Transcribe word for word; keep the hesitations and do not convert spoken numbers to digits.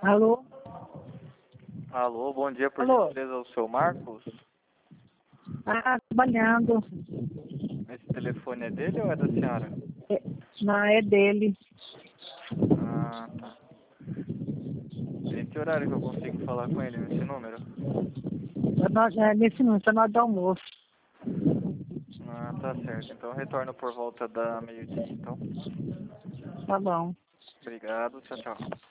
Alô? Alô, bom dia, por Alô? gentileza, o seu Marcos? Ah, trabalhando. Esse telefone é dele ou é da senhora? É, não, é dele. Ah, tá. Em que horário que eu consigo falar com ele nesse número? É, nós- é nesse número, tá na hora do almoço. Ah, tá certo. Então eu retorno por volta da meio-dia, então. Tá bom. Obrigado, tchau, tchau.